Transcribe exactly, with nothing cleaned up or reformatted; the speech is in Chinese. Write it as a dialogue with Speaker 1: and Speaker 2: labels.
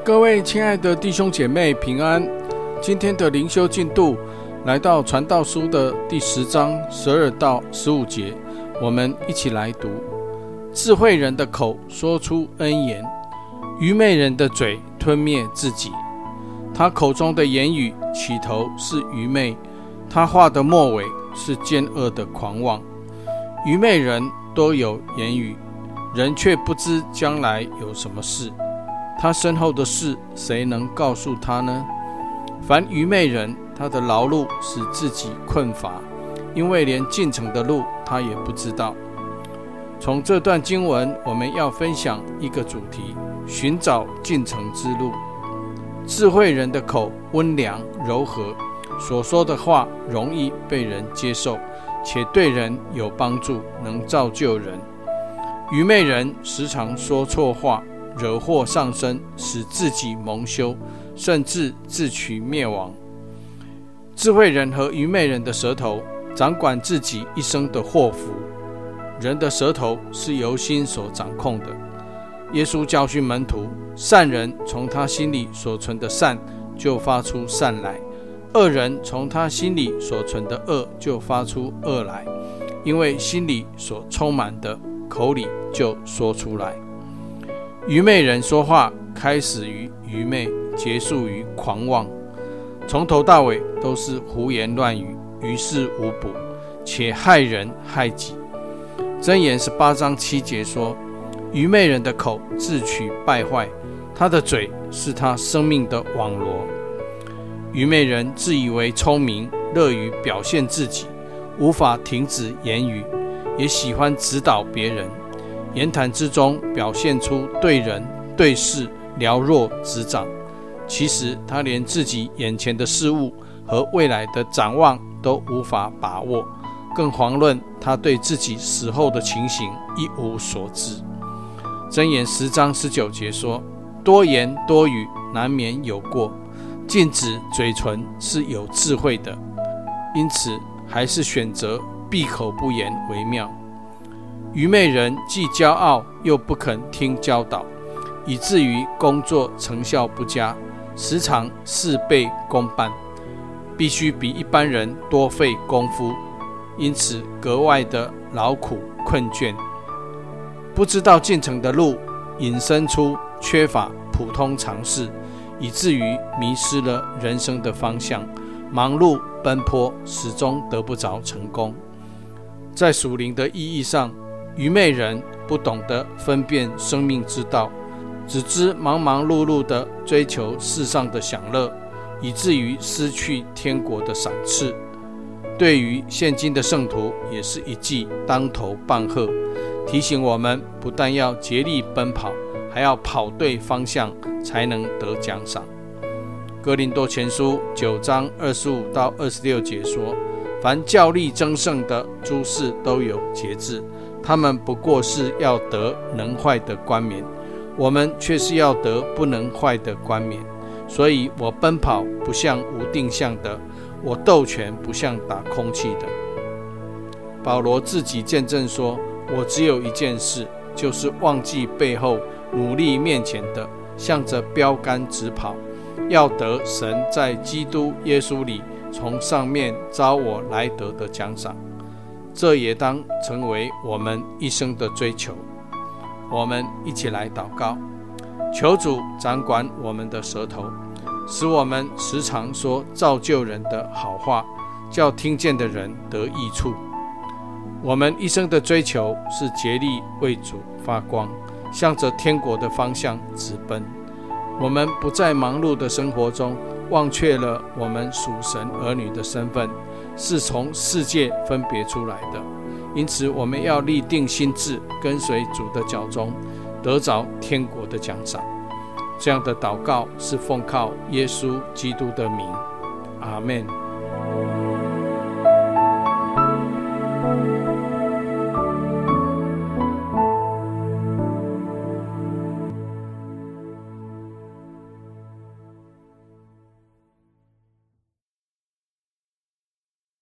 Speaker 1: 各位亲爱的弟兄姐妹平安，今天的灵修进度来到传道书的第十章十二到十五节，我们一起来读。智慧人的口说出恩言，愚昧人的嘴吞灭自己。他口中的言语起头是愚昧，他话的末尾是奸恶的狂妄。愚昧人多有言语，人却不知将来有什么事。他身后的事谁能告诉他呢？凡愚昧人，他的劳碌使自己困乏，因为连进城的路他也不知道。从这段经文，我们要分享一个主题：寻找进城之路。智慧人的口温良柔和，所说的话容易被人接受，且对人有帮助，能造就人。愚昧人时常说错话，惹祸上身，使自己蒙羞，甚至自取灭亡。智慧人和愚昧人的舌头掌管自己一生的祸福。人的舌头是由心所掌控的。耶稣教训门徒，善人从他心里所存的善就发出善来，恶人从他心里所存的恶就发出恶来，因为心里所充满的，口里就说出来。愚昧人说话开始于愚昧，结束于狂妄，从头到尾都是胡言乱语，于事无补，且害人害己。箴言十八章七节说，愚昧人的口自取败坏，他的嘴是他生命的网罗。愚昧人自以为聪明，乐于表现自己，无法停止言语，也喜欢指导别人，言谈之中表现出对人对事了若指掌。其实他连自己眼前的事物和未来的展望都无法把握，更遑论他对自己死后的情形一无所知。箴言十章十九节说，多言多语难免有过，禁止嘴唇是有智慧的，因此还是选择闭口不言为妙。愚昧人既骄傲又不肯听教导，以至于工作成效不佳，时常事倍功半，必须比一般人多费功夫，因此格外的劳苦困倦。不知道进城的路，引申出缺乏普通常识，以至于迷失了人生的方向，忙碌奔波，始终得不着成功。在属灵的意义上，愚昧人不懂得分辨生命之道，只知忙忙碌碌地追求世上的享乐，以至于失去天国的赏赐。对于现今的圣徒，也是一记当头棒喝，提醒我们不但要竭力奔跑，还要跑对方向，才能得奖赏。哥林多前书九章二十五到二十六节说，凡较力争胜的诸事都有节制，他们不过是要得能坏的冠冕，我们却是要得不能坏的冠冕。所以我奔跑不像无定向的，我斗拳不像打空气的。保罗自己见证说，我只有一件事，就是忘记背后，努力面前的，向着标杆直跑，要得神在基督耶稣里从上面召我来得的奖赏。这也当成为我们一生的追求。我们一起来祷告，求主掌管我们的舌头，使我们时常说造就人的好话，叫听见的人得益处。我们一生的追求是竭力为主发光，向着天国的方向直奔。我们不在忙碌的生活中忘却了我们属神儿女的身份，是从世界分别出来的。因此我们要立定心志，跟随主的脚踪，得着天国的奖赏。这样的祷告是奉靠耶稣基督的名，阿们。